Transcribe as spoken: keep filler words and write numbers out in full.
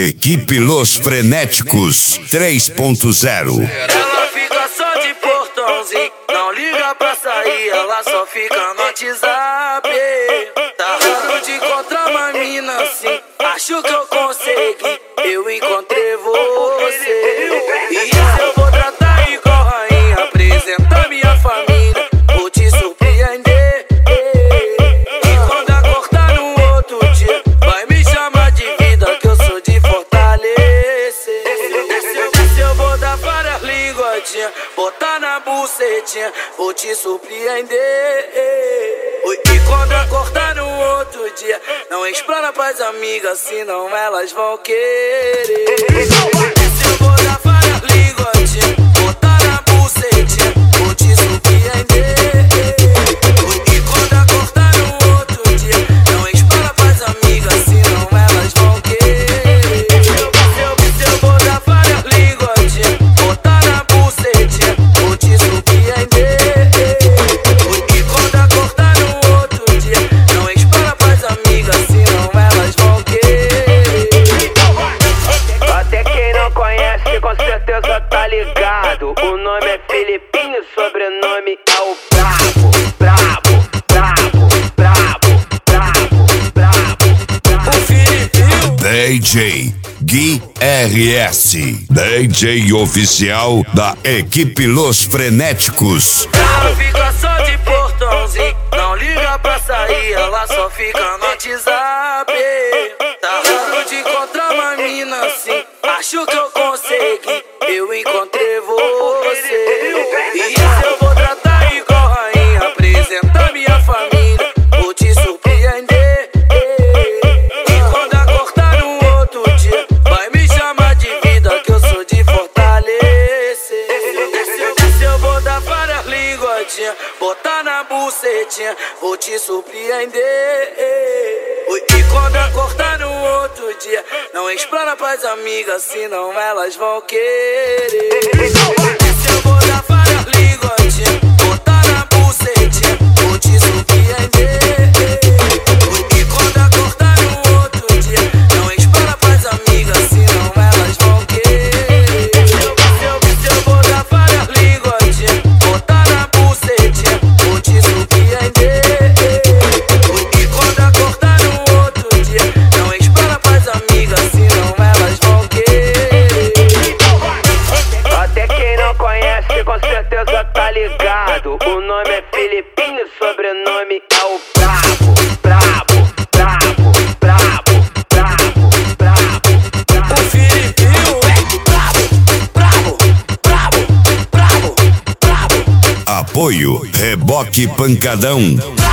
Equipe Los Frenéticos três ponto zero. Ela fica só de portãozinho, não liga pra sair, ela só fica no WhatsApp. Tá raro de encontrar uma mina assim, acho que eu consegui, eu encontrei você. E esse eu vou tratar igual rainha, apresentar minha família, vou te surpreender. E quando acordar no outro dia, vai me chamar de vida, que eu sou de fortalecer. Esse eu vou dar várias linguadinhas, botar na bucetinha, vou te surpreender. E quando acordar no outro dia, não explana pras amigas, senão elas vão querer. Esse eu vou dar várias linguadinhas, botar na bucetinha, vou te surpreender. E quando acordar no outro dia, não explana pras amigas, senão elas vão querer. Esse eu vou dar várias linguadinhas, botar na bucetinha, vou te surpreender. E quando acordar no outro dia, não explana pras amigas, senão elas vão querer. Até quem não conhece com certeza tá ligado. O nome é Filipinho, sobrenome é o Brabo. Brabo, brabo, brabo, brabo, brabo. O Filipinho D J Gui R S, D J oficial da Equipe Los Frenéticos. ela fica só de portãozinho, não liga pra sair, ela só fica no WhatsApp. Tá raro de encontrar uma mina assim, acho que eu consegui, eu encontrei você. E esse eu vou tratar igual rainha, apresentar minha família, vou te surpreender. E quando acordar no outro dia, vai me chamar de vida, que eu sou de fortalecer. Esse eu vou dar várias linguadinhas, botar na bucetinha, vou te surpreender. E quando acordar no outro dia, não explana pras amigas, senão elas vão querer. Esse eu vou dar várias linguadinhas, botar na bucetinha, vou te surpreender. E quando acordar no outro dia, não explana pras amigas, senão elas vão querer. Esse eu vou dar várias linguadinhas, botar na bucetinha, vou te surpreender. E quando acordar no outro dia, não explana pras amigas, senão elas vão querer. Até quem não conhece com certeza tá ligado. O nome é Filipinho, sobrenome é o Brabo. Brabo, brabo, brabo, brabo, brabo. O Filipinho é brabo, brabo, brabo, brabo, brabo. Apoio Reboque Pancadão.